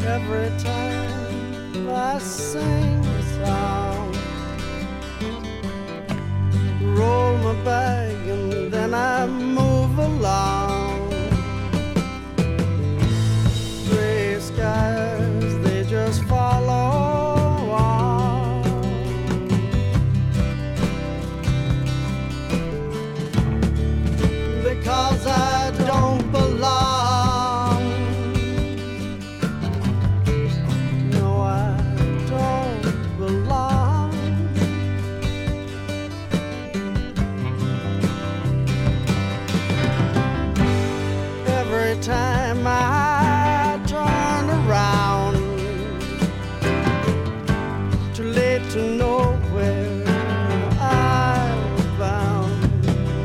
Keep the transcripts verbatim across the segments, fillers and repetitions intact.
Every time I sing a song, roll my bag and then I move along. Gray skies, they just follow on. Because I don't belong. Every time I turn around, too late to know where I was bound,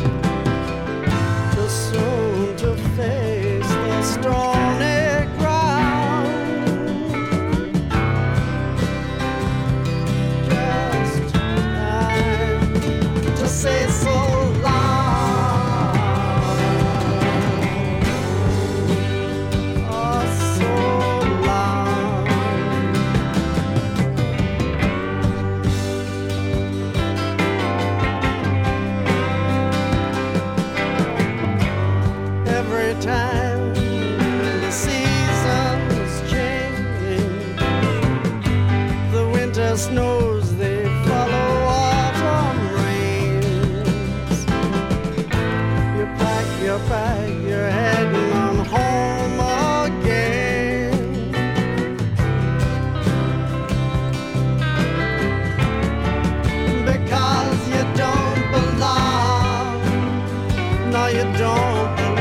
too soon to face the stony ground. Just time to say so long. Every time the seasons change, the winter snows, they follow autumn rains. You pack your bag, you're heading on home again. Because you don't belong. No, you don't belong.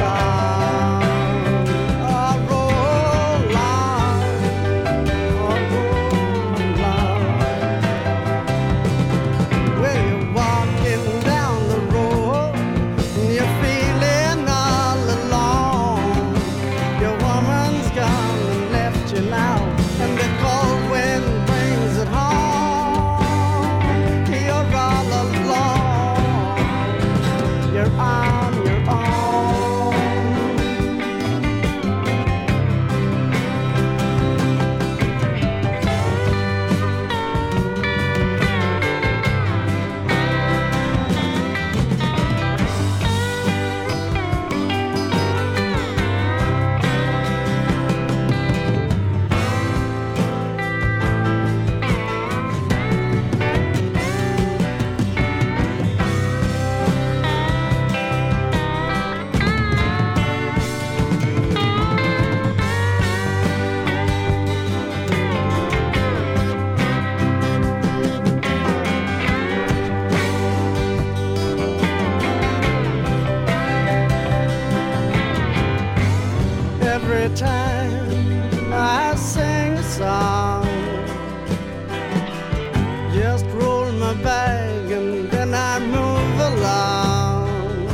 Every time I sing a song, just roll my bag and then I move along.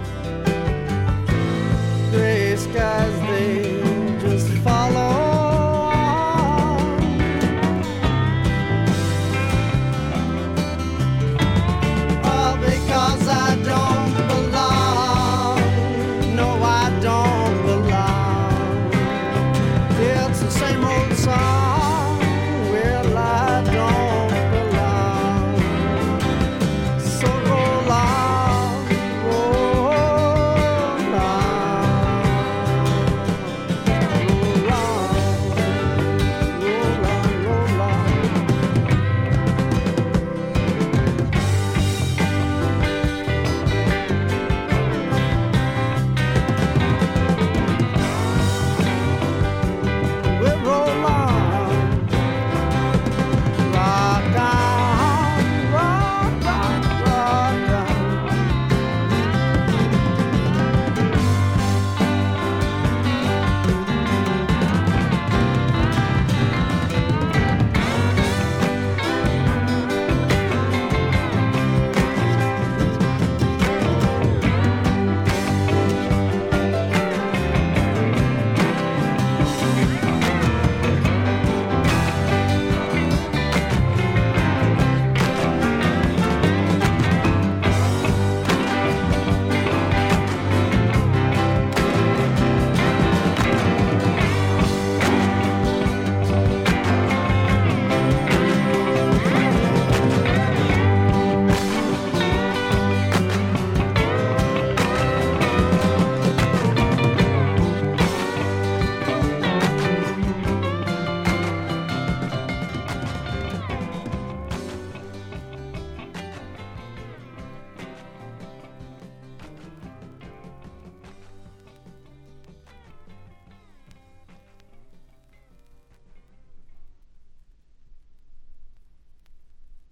Gray skies, they just follow on. All because I don't belong. No, I don't belong. It's the same old song.